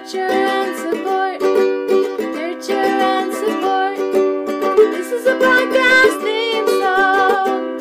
Nurture and support. Nurture and support. This is a podcast theme song.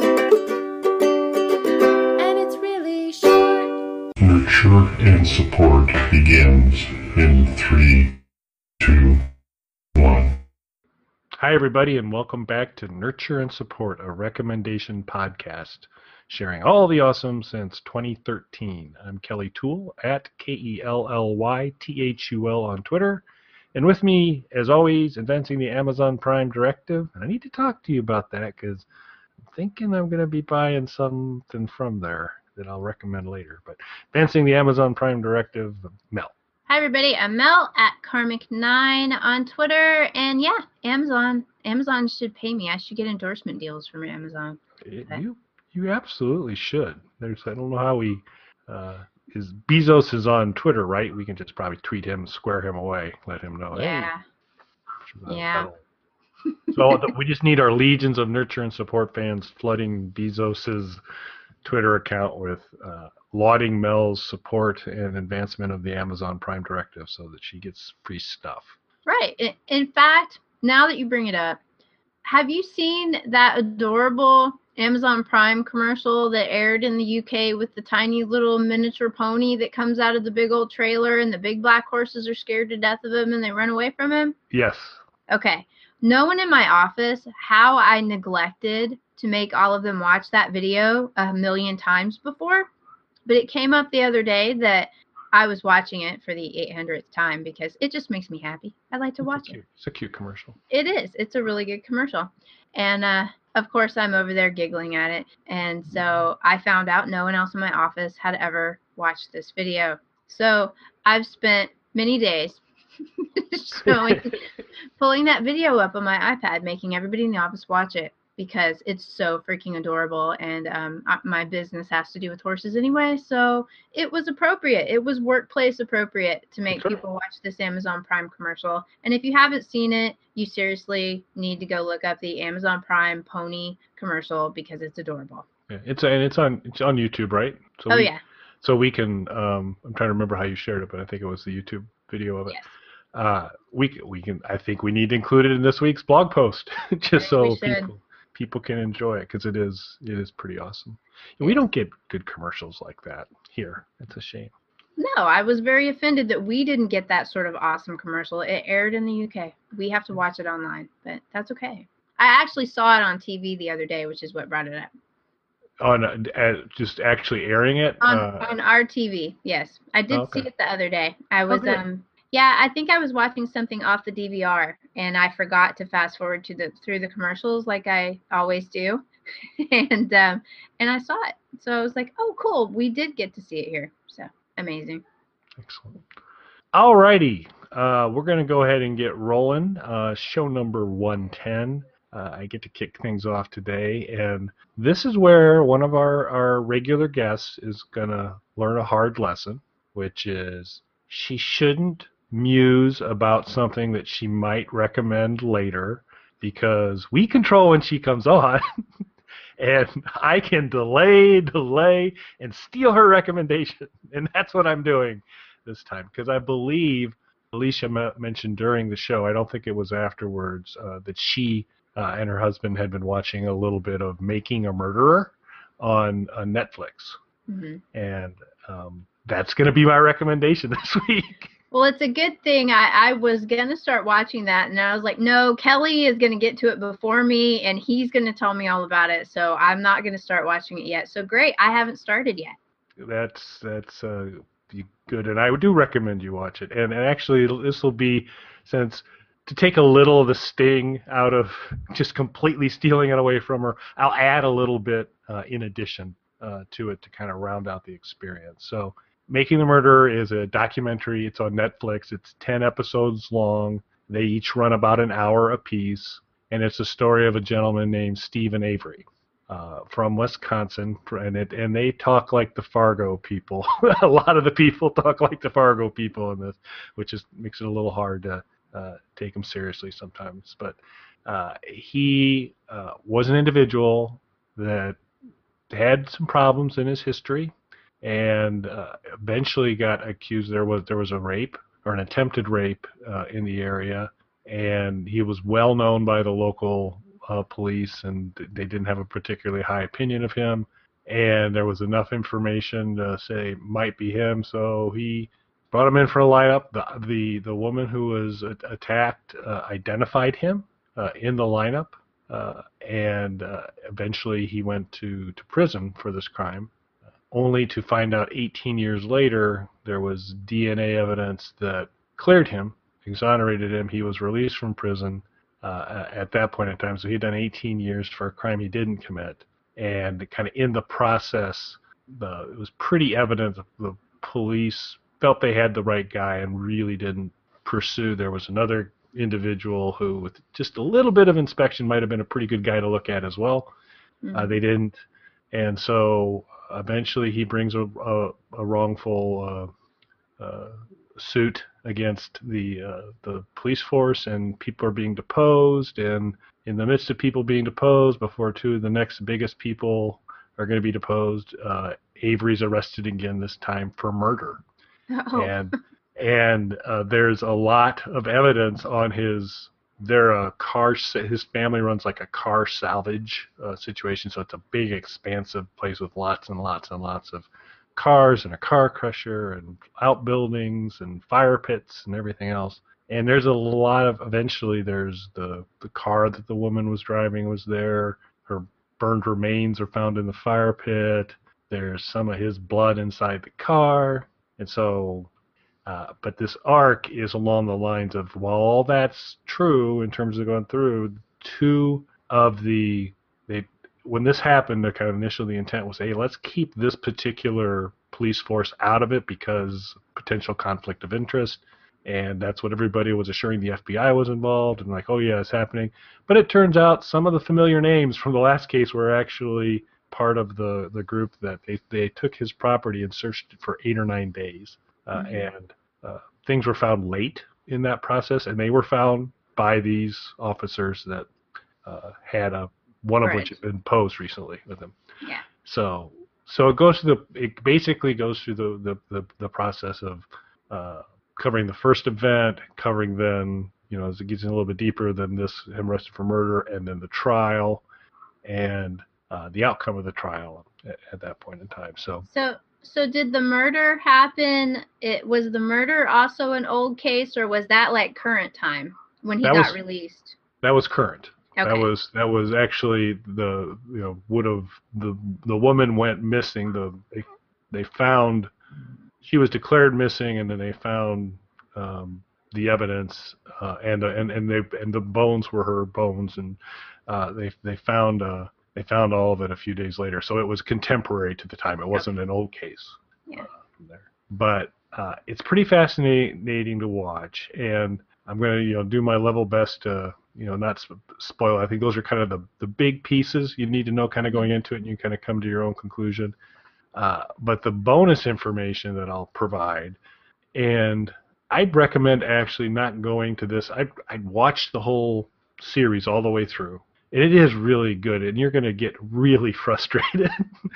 And it's really short. Nurture and support begins in 3, 2, 1. Hi, everybody, and welcome back to Nurture and Support, a recommendation podcast sharing all the awesome since 2013. I'm Kelly Toole at KELLYTHUL on Twitter. And with me, as always, advancing the Amazon Prime Directive. And I need to talk to you about that because I'm thinking I'm going to be buying something from there that I'll recommend later. But advancing the Amazon Prime Directive, Mel. Hi, everybody. I'm Mel at Karmic9 on Twitter. And yeah, Amazon should pay me. I should get endorsement deals from Amazon. You absolutely should. I don't know how Bezos is on Twitter, right? We can just probably tweet him, square him away, let him know. Yeah. Hey. Yeah. So we just need our legions of Nurture and Support fans flooding Bezos's Twitter account with lauding Mel's support and advancement of the Amazon Prime Directive so that she gets free stuff. Right. In fact, now that you bring it up, have you seen that adorable Amazon Prime commercial that aired in the UK with the tiny little miniature pony that comes out of the big old trailer and the big black horses are scared to death of him and they run away from him? Yes. Okay. No one in my office, how I neglected to make all of them watch that video 1,000,000 times before, but it came up the other day that I was watching it for the 800th time because it just makes me happy. I like to watch it. It's a cute commercial. It is. It's a really good commercial. And of course, I'm over there giggling at it. And so I found out no one else in my office had ever watched this video. So I've spent many days pulling that video up on my iPad, making everybody in the office watch it because it's so freaking adorable. And my business has to do with horses anyway. So it was appropriate. It was workplace appropriate to make people watch this Amazon Prime commercial. And if you haven't seen it, you seriously need to go look up the Amazon Prime pony commercial because it's adorable. Yeah, it's on YouTube, right? So yeah. So we can. I'm trying to remember how you shared it, but I think it was the YouTube video of it. Yes. We can. I think we need to include it in this week's blog post, just so people can enjoy it because it is pretty awesome. And we don't get good commercials like that here. It's a shame. No, I was very offended that we didn't get that sort of awesome commercial. It aired in the UK. We have to watch it online, but that's okay. I actually saw it on TV the other day, which is what brought it up. On just actually airing it? On our TV, yes. I did see it the other day. I was I think I was watching something off the DVR, and I forgot to fast forward through the commercials like I always do, and I saw it. So I was like, oh, cool. We did get to see it here. So amazing. Excellent. All righty. We're going to go ahead and get rolling. Show number 110. I get to kick things off today, and this is where one of our regular guests is going to learn a hard lesson, which is she shouldn't muse about something that she might recommend later because we control when she comes on and I can delay and steal her recommendation, and that's what I'm doing this time because I believe Alicia mentioned during the show, I don't think it was afterwards, that she and her husband had been watching a little bit of Making a Murderer on Netflix. Mm-hmm. And that's going to be my recommendation this week. Well, it's a good thing. I was going to start watching that, and I was like, no, Kelly is going to get to it before me, and he's going to tell me all about it, so I'm not going to start watching it yet. So great, I haven't started yet. That's good, and I do recommend you watch it. And actually, this will be, since to take a little of the sting out of just completely stealing it away from her, I'll add a little bit in addition to it to kind of round out the experience. So Making the Murderer is a documentary. It's on Netflix. It's 10 episodes long. They each run about an hour apiece, and it's a story of a gentleman named Stephen Avery from Wisconsin, and they talk like the Fargo people. A lot of the people talk like the Fargo people in this, which makes it a little hard to take him seriously sometimes. But he was an individual that had some problems in his history, and eventually got accused. There was a rape or an attempted rape in the area, and he was well known by the local police, and they didn't have a particularly high opinion of him. And there was enough information to say it might be him, so he brought him in for a lineup. The woman who was attacked identified him in the lineup, and eventually he went to prison for this crime, only to find out 18 years later there was DNA evidence that cleared him, exonerated him. He was released from prison at that point in time, so he'd done 18 years for a crime he didn't commit. And kind of in the process, it was pretty evident that the police felt they had the right guy and really didn't pursue. There was another individual who, with just a little bit of inspection, might have been a pretty good guy to look at as well. Mm-hmm. They didn't. And so eventually he brings a wrongful suit against the police force, and people are being deposed. And in the midst of people being deposed, before two of the next biggest people are going to be deposed, Avery's arrested again, this time for murder. Oh. And there's a lot of evidence on his. His family runs like a car salvage situation, so it's a big, expansive place with lots and lots and lots of cars and a car crusher and outbuildings and fire pits and everything else. And there's a lot of, eventually there's the car that the woman was driving was there. Her burned remains are found in the fire pit. There's some of his blood inside the car. And so, but this arc is along the lines of, while all that's true in terms of going through, when this happened, the kind of initially the intent was, hey, let's keep this particular police force out of it because potential conflict of interest. And that's what everybody was assuring the FBI was involved, and like, oh yeah, it's happening. But it turns out some of the familiar names from the last case were actually part of the group that they took his property and searched it for 8 or 9 days. And things were found late in that process, and they were found by these officers that had one of which had been posed recently with them. Yeah. So it basically goes through the process of covering the first event, covering then, as it gets in a little bit deeper than this, him arrested for murder, and then the trial, and the outcome of the trial at that point in time. So did the murder happen? Was the murder also an old case, or was that like current time when he got released? That was current. Okay. That was actually the woman went missing. They found, she was declared missing, and then they found the evidence, and the bones were her bones, and they found all of it a few days later. So it was contemporary to the time. It wasn't an old case. Yeah. There. But it's pretty fascinating to watch, and I'm going to do my level best to not spoil. I think those are kind of the big pieces you need to know kind of going into it, and you kind of come to your own conclusion. But the bonus information that I'll provide, and I'd recommend actually not going to this. I'd watch the whole series all the way through. And it is really good, and you're going to get really frustrated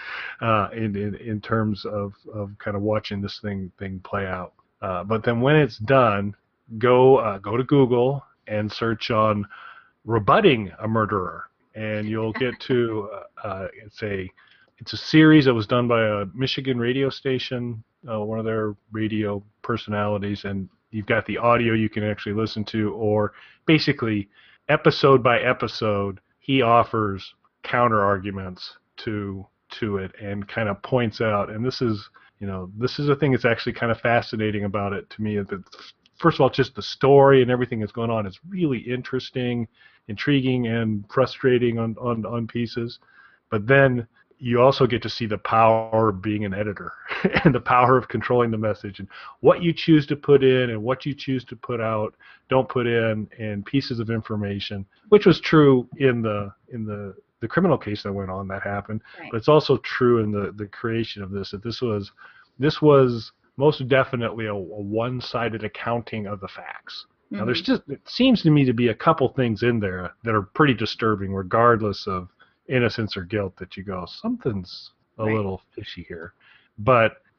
in terms of kind of watching this thing play out. But then when it's done, go to Google and search on rebutting a murderer, and you'll get to it's a series that was done by a Michigan radio station, one of their radio personalities, and you've got the audio you can actually listen to, or basically episode by episode, he offers counter arguments to it and kind of points out, and this is the thing that's actually kind of fascinating about it to me. That first of all, just the story and everything that's going on is really interesting, intriguing, and frustrating on pieces. But then you also get to see the power of being an editor and the power of controlling the message, and what you choose to put in and what you choose to put out, don't put in, and pieces of information, which was true in the criminal case that went on that happened. Right. But it's also true in the creation of this, that this was most definitely a one-sided accounting of the facts. Mm-hmm. Now it seems to me to be a couple things in there that are pretty disturbing, regardless of innocence or guilt, that you go, something's a little fishy here. But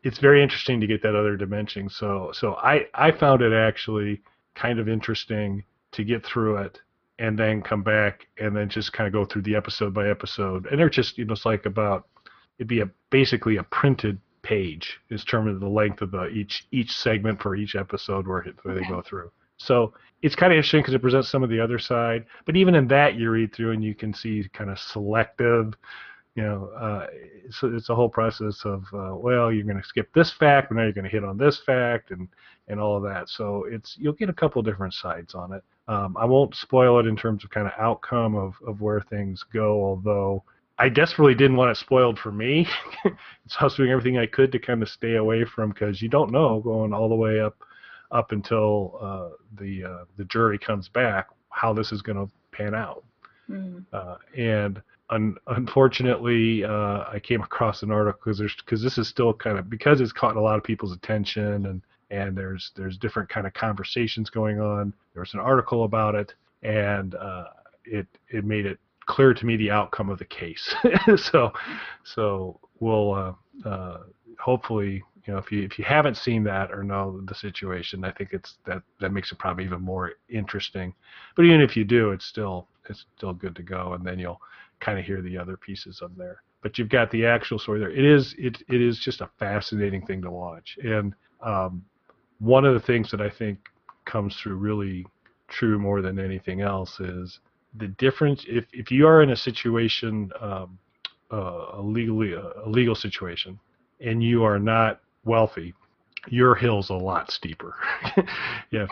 it's very interesting to get that other dimension. So I found it actually kind of interesting to get through it and then come back and then just kind of go through the episode by episode. And they're just, it's like it'd be basically a printed page in terms of the length of each segment for each episode where they go through. So it's kind of interesting because it presents some of the other side. But even in that, you read through and you can see kind of selective. So it's a whole process of, well, you're going to skip this fact, but now you're going to hit on this fact, and all of that. So you'll get a couple different sides on it. I won't spoil it in terms of kind of outcome of where things go, although I desperately didn't want it spoiled for me. So I was doing everything I could to kind of stay away from, because you don't know going all the way up until the jury comes back how this is going to pan out. And unfortunately, I came across an article because this is still because it's caught a lot of people's attention, and there's different kind of conversations going on. There was an article about it, and it made it clear to me the outcome of the case. so we'll hopefully, if you haven't seen that or know the situation, I think that makes it probably even more interesting. But even if you do, it's still good to go, and then you'll kind of hear the other pieces of there. But you've got the actual story there. It is just a fascinating thing to watch. And one of the things that I think comes through really true more than anything else is the difference. If you are in a situation, a legal situation, and you are not wealthy, your hill's a lot steeper. If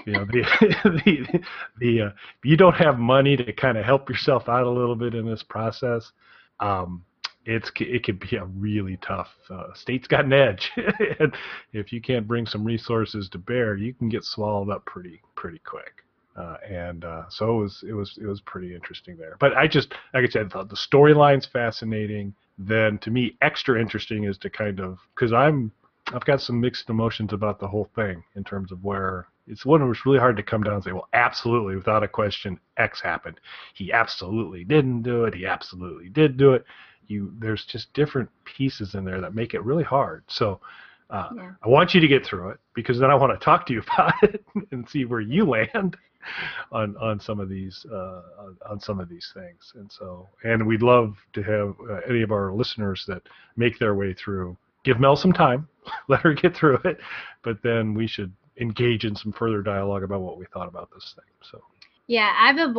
you don't have money to kind of help yourself out a little bit in this process, it could be a really tough. State's got an edge, and if you can't bring some resources to bear, you can get swallowed up pretty quick. So it was pretty interesting there. But like I said, the storyline's fascinating. Then to me, extra interesting is to kind of, because I've got some mixed emotions about the whole thing in terms of where it's one where it's really hard to come down and say, well, absolutely, without a question, X happened. He absolutely didn't do it. He absolutely did do it. There's just different pieces in there that make it really hard. So I want you to get through it, because then I want to talk to you about it and see where you land on some of these things. And we'd love to have any of our listeners that make their way through. Give Mel some time, let her get through it, but then we should engage in some further dialogue about what we thought about this thing. So. Yeah,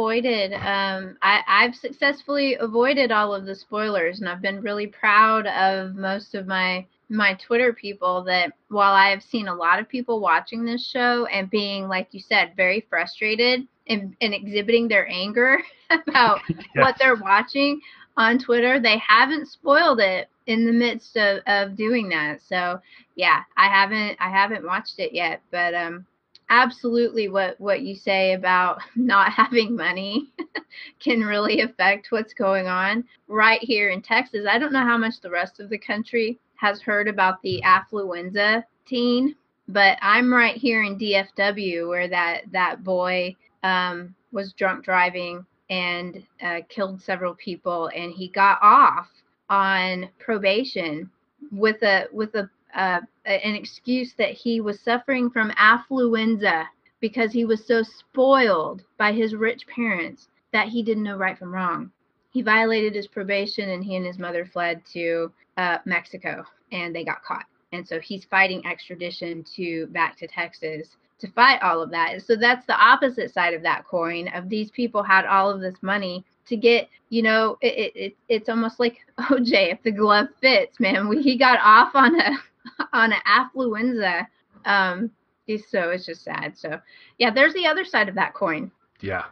I've successfully avoided all of the spoilers, and I've been really proud of most of my Twitter people that while I have seen a lot of people watching this show and being, like you said, very frustrated and exhibiting their anger about what they're watching on Twitter, they haven't spoiled it in the midst of doing that. So yeah, I haven't watched it yet, but absolutely what you say about not having money can really affect what's going on right here in Texas. I don't know how much the rest of the country has heard about the affluenza teen, but I'm right here in DFW where that boy was drunk driving and killed several people, and he got off on probation with an excuse that he was suffering from affluenza because he was so spoiled by his rich parents that he didn't know right from wrong. He violated his probation, and he and his mother fled to Mexico, and they got caught. And so he's fighting extradition back to Texas to fight all of that. So that's the opposite side of that coin, of these people had all of this money to get, it's almost like OJ, if the glove fits, man. He got off on an affluenza. So it's just sad. So yeah, there's the other side of that coin. Yeah.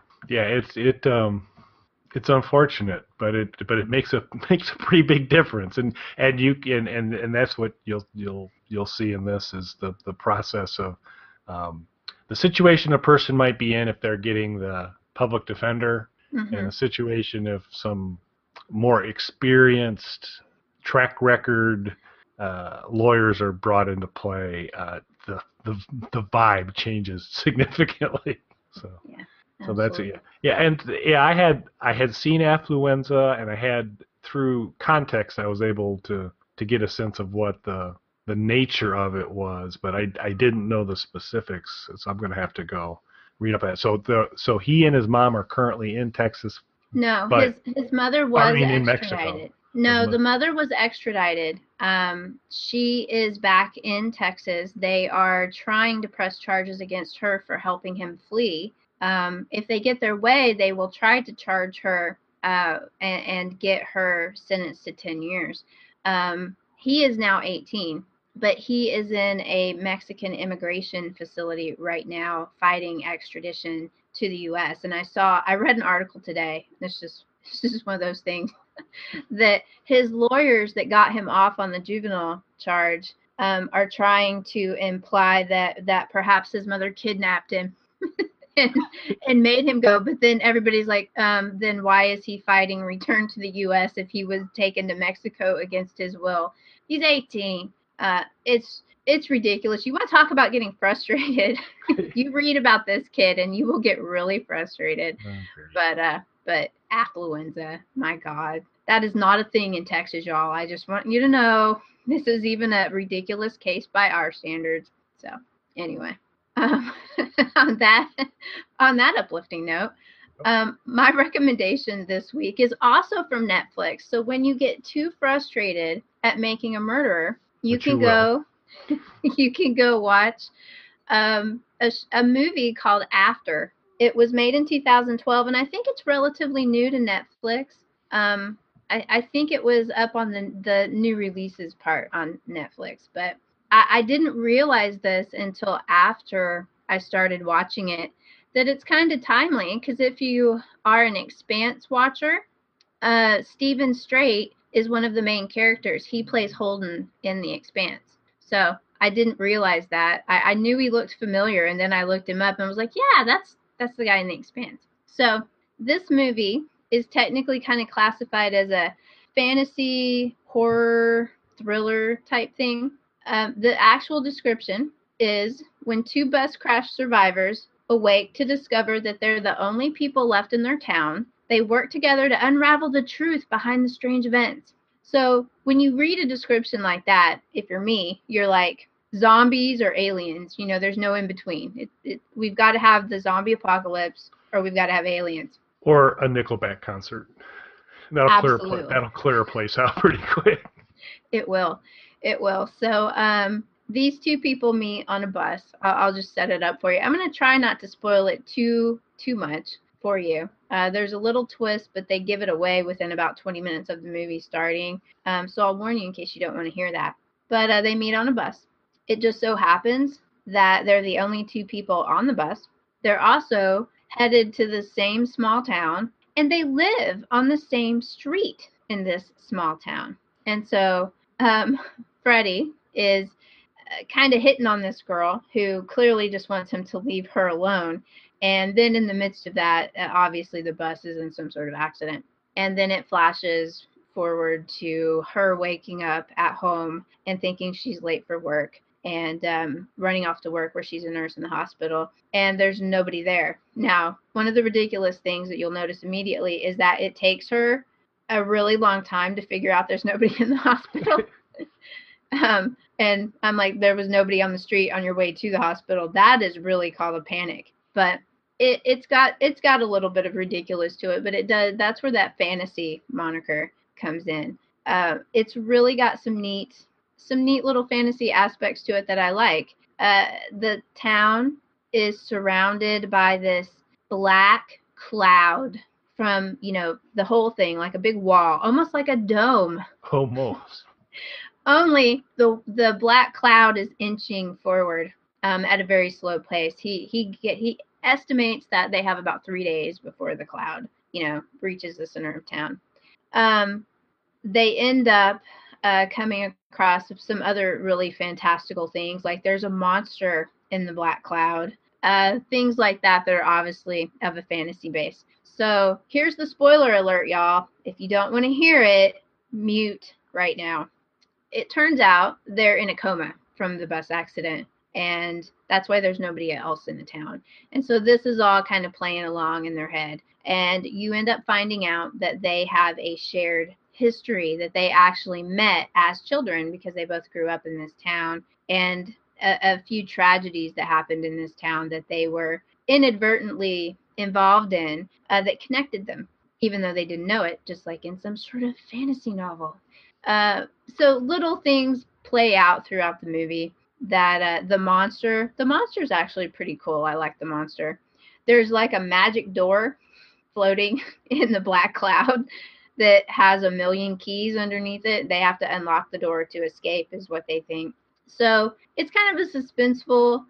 It's unfortunate, but it makes a pretty big difference, and that's what you'll see in this is the process of the situation a person might be in if they're getting the public defender, and the situation if some more experienced track record lawyers are brought into play. The vibe changes significantly. So. Yeah. So that's it. I had seen affluenza, and I had, through context, I was able to get a sense of what the the nature of it was, but I didn't know the specifics, so I'm going to have to go read up on it. So he and his mom are currently in Texas, No, but his mother I was mean in Mexico. extradited. No, the mother was extradited. She is back in Texas. They are trying to press charges against her for helping him flee. If they get their way, they will try to charge her and get her sentenced to 10 years. He is now 18, but he is in a Mexican immigration facility right now fighting extradition to the U.S. And I read an article today. This is one of those things that his lawyers that got him off on the juvenile charge are trying to imply that perhaps his mother kidnapped him and made him go. But then everybody's like, then why is he fighting return to the U.S. if he was taken to Mexico against his will? He's 18. It's ridiculous. You want to talk about getting frustrated? You read about this kid and you will get really frustrated. Okay. But affluenza, my God, that is not a thing in Texas, y'all. I just want you to know this is even a ridiculous case by our standards. So anyway, on that uplifting note, my recommendation this week is also from Netflix. So when you get too frustrated at making a murderer, you can go watch a movie called After. It was made in 2012, and I think it's relatively new to Netflix. I think it was up on the new releases part on Netflix, but I didn't realize this until after I started watching it, that it's kind of timely, because if you are an Expanse watcher, Stephen Strait is one of the main characters. He plays Holden in The Expanse. So I didn't realize that. I knew he looked familiar, and then I looked him up and was like, yeah, that's the guy in The Expanse. So this movie is technically kind of classified as a fantasy, horror, thriller type thing. The actual description is when two bus crash survivors awake to discover that they're the only people left in their town, they work together to unravel the truth behind the strange events. So when you read a description like that, if you're me, you're like, zombies or aliens, there's no in between. We've got to have the zombie apocalypse or we've got to have aliens. Or a Nickelback concert. That'll clear a place out pretty quick. It will. So these two people meet on a bus. I'll just set it up for you. I'm going to try not to spoil it too much for you. There's a little twist, but they give it away within about 20 minutes of the movie starting. So I'll warn you in case you don't want to hear that. But they meet on a bus. It just so happens that they're the only two people on the bus. They're also headed to the same small town, and they live on the same street in this small town. And so Freddie is kind of hitting on this girl who clearly just wants him to leave her alone. And then in the midst of that, obviously the bus is in some sort of accident. And then it flashes forward to her waking up at home and thinking she's late for work and running off to work where she's a nurse in the hospital. And there's nobody there. Now, one of the ridiculous things that you'll notice immediately is that it takes her a really long time to figure out there's nobody in the hospital. And I'm like, there was nobody on the street on your way to the hospital. That is really called a panic. But it's got a little bit of ridiculous to it, but it does. That's where that fantasy moniker comes in. It's really got some neat little fantasy aspects to it that I like. The town is surrounded by this black cloud from, the whole thing, like a big wall, almost like a dome. Almost. Only the black cloud is inching forward at a very slow pace. He estimates that they have about 3 days before the cloud, reaches the center of town. They end up coming across some other really fantastical things, like there's a monster in the black cloud, things like that are obviously of a fantasy base. So here's the spoiler alert, y'all. If you don't want to hear it, mute right now. It turns out they're in a coma from the bus accident, and that's why there's nobody else in the town. And so this is all kind of playing along in their head, and you end up finding out that they have a shared history that they actually met as children because they both grew up in this town, and a few tragedies that happened in this town that they were inadvertently involved in that connected them, even though they didn't know it, just like in some sort of fantasy novel. So little things play out throughout the movie that the monster's actually pretty cool. I like the monster. There's like a magic door floating in the black cloud that has a million keys underneath it. They have to unlock the door to escape, is what they think. So it's kind of a suspenseful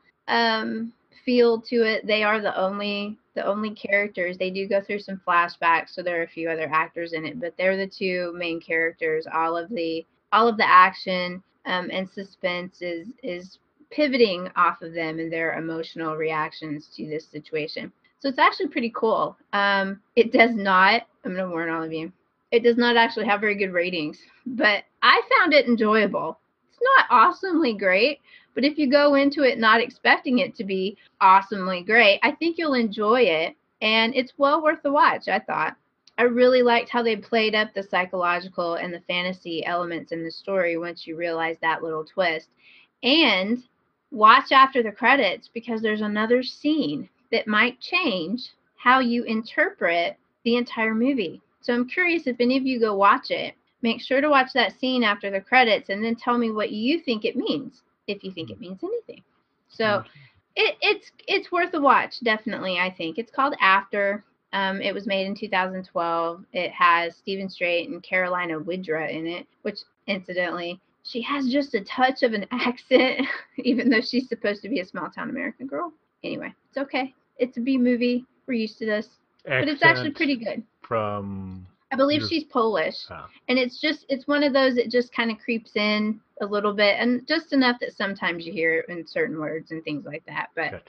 feel to it. They are the only characters. They do go through some flashbacks, so there are a few other actors in it, but they're the two main characters. All of the action and suspense is pivoting off of them and their emotional reactions to this situation. So it's actually pretty cool. It does not, I'm going to warn all of you, it does not actually have very good ratings, but I found it enjoyable. It's not awesomely great, but if you go into it not expecting it to be awesomely great, I think you'll enjoy it, and it's well worth the watch, I thought. I really liked how they played up the psychological and the fantasy elements in the story once you realize that little twist. And watch after the credits, because there's another scene that might change how you interpret the entire movie. So I'm curious if any of you go watch it. Make sure to watch that scene after the credits and then tell me what you think it means, if you think it means anything. So it's worth a watch, definitely, I think. It's called After. It was made in 2012. It has Stephen Strait and Carolina Widra in it, which, incidentally, she has just a touch of an accent, even though she's supposed to be a small-town American girl. Anyway, it's okay. It's a B movie. We're used to this. But it's actually pretty good. From... I believe she's Polish. Oh. And it's one of those that just kind of creeps in a little bit, and just enough that sometimes you hear it in certain words and things like that. But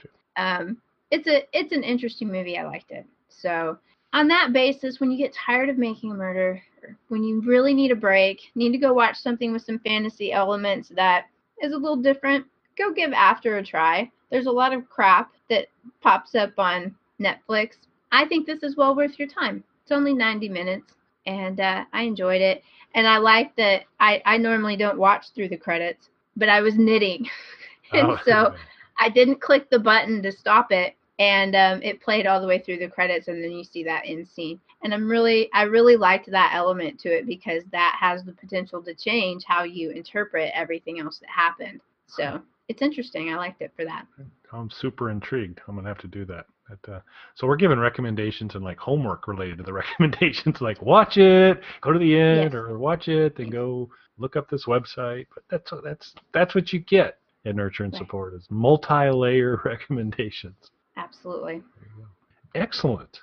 it's an interesting movie. I liked it. So on that basis, when you get tired of making a murder, or when you really need a break, need to go watch something with some fantasy elements that is a little different, go give After a try. There's a lot of crap that pops up on Netflix. I think this is well worth your time. It's only 90 minutes, and I enjoyed it. And I like that I normally don't watch through the credits, but I was knitting. And so I didn't click the button to stop it, and it played all the way through the credits, and then you see that end scene. And I really liked that element to it, because that has the potential to change how you interpret everything else that happened. So it's interesting. I liked it for that. I'm super intrigued. I'm going to have to do that. So we're giving recommendations and like homework related to the recommendations, like watch it, go to the end, or watch it, then go look up this website. But that's what you get in Nurture and Support, is multi-layer recommendations. Absolutely. There you go. Excellent.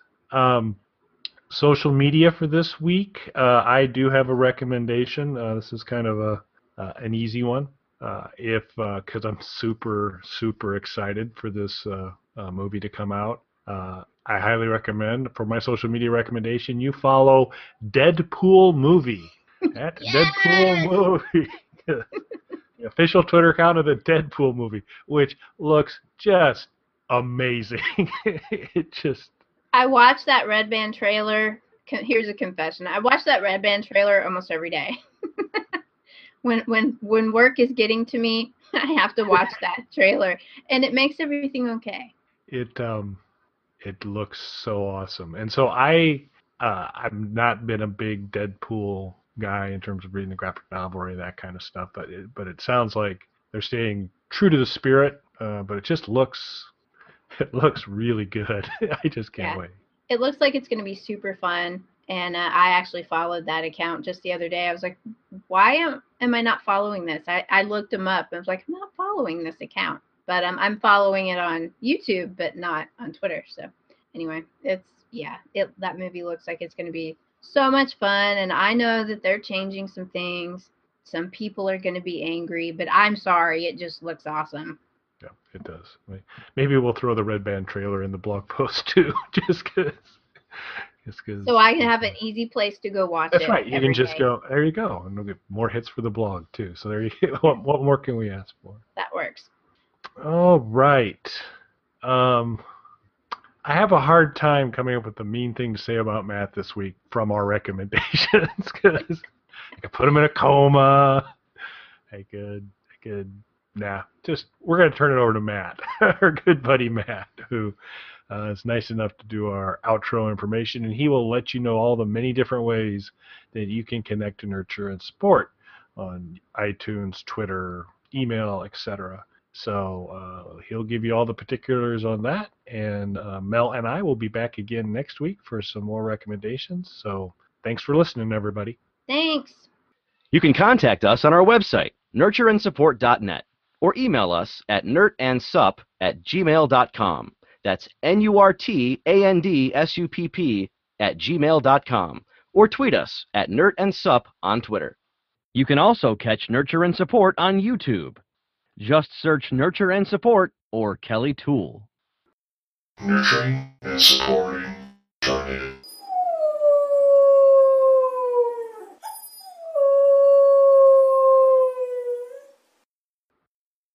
Social media for this week. I do have a recommendation. This is kind of an easy one. Because I'm super, super excited for this movie to come out. I highly recommend, for my social media recommendation, you follow Deadpool Movie. At Deadpool Movie. The official Twitter account of the Deadpool Movie, which looks just amazing. I watched that Red Band trailer. Here's a confession. I watch that Red Band trailer almost every day. When work is getting to me, I have to watch that trailer, and it makes everything okay. It looks so awesome, and so I've not been a big Deadpool guy in terms of reading the graphic novel or any of that kind of stuff, but it sounds like they're staying true to the spirit, but it looks really good. I just can't wait. It looks like it's going to be super fun. And I actually followed that account just the other day. I was like, why am I not following this? I looked them up. I was like, I'm not following this account. But I'm following it on YouTube, but not on Twitter. So anyway, that movie looks like it's going to be so much fun. And I know that they're changing some things. Some people are going to be angry, but I'm sorry. It just looks awesome. Yeah, it does. Maybe we'll throw the Red Band trailer in the blog post too, just because. So I can have an easy place to go watch it. That's right. You can just go, there you go. And we'll get more hits for the blog, too. So there you go. What more can we ask for? That works. All right. I I have a hard time coming up with the mean thing to say about Matt this week from our recommendations because I could put him in a coma. I could, we're going to turn it over to Matt, our good buddy Matt, who is nice enough to do our outro information, and he will let you know all the many different ways that you can connect to Nurture and Support on iTunes, Twitter, email, etc. So he'll give you all the particulars on that, and Mel and I will be back again next week for some more recommendations. So thanks for listening, everybody. Thanks. You can contact us on our website, nurtureandsupport.net, or email us at nurtandsupp@gmail.com. That's NURTANDSUPP@gmail.com, or tweet us at nurtandsupp on Twitter. You can also catch Nurture and Support on YouTube. Just search Nurture and Support or Kelly Toole. Nurturing and supporting.